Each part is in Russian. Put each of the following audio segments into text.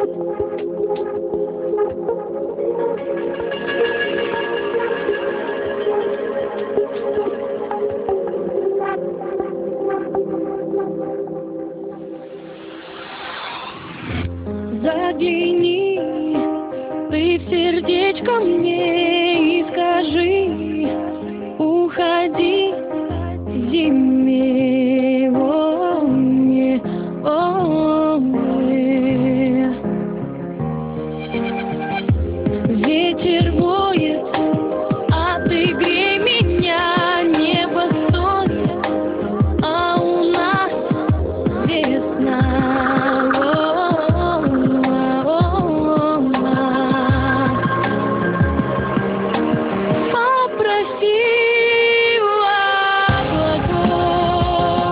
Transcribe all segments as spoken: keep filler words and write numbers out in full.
Загляни ты в сердечко мне и скажи: уходи зиме, о, мне, о, мне. Ветер воет, а ты грей меня, небо стонет, а у нас весна. Попроси у облаков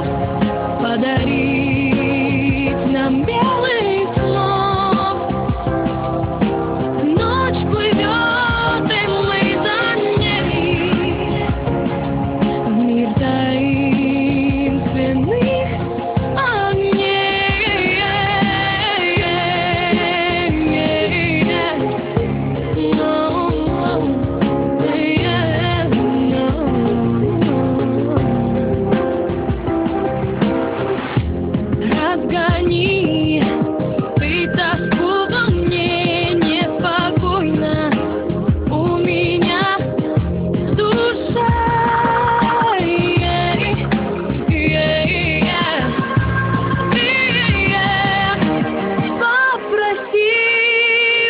подарить нам белых снов. Ночь плывет, и мы за ней в мир таинственных огней. Разгони ты тоску во мне, неспокойно у меня в душе. Попроси у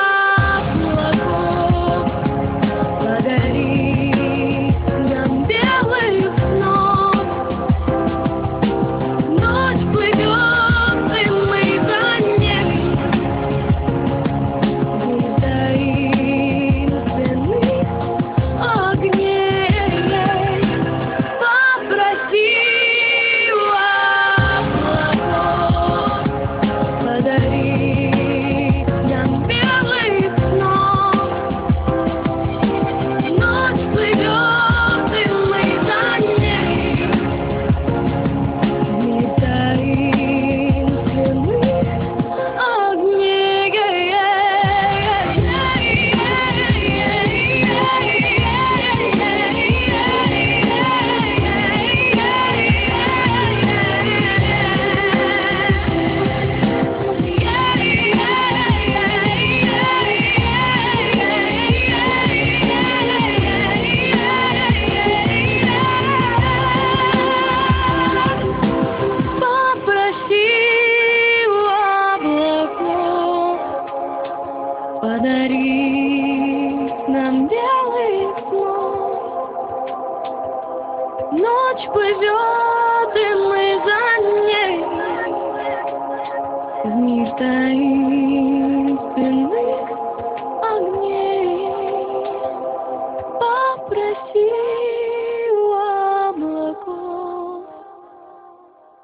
облаков подарить нам белых снов. Ночь плывет, и мы за ней в мир таинственных огней. Попроси у облаков подарить нам белых снов. Ночь плывет, и мы за ней в мир таинственных огней. Попроси у облаков подарить нам белых снов. Ночь плывет, и мы за ней в мир таинственных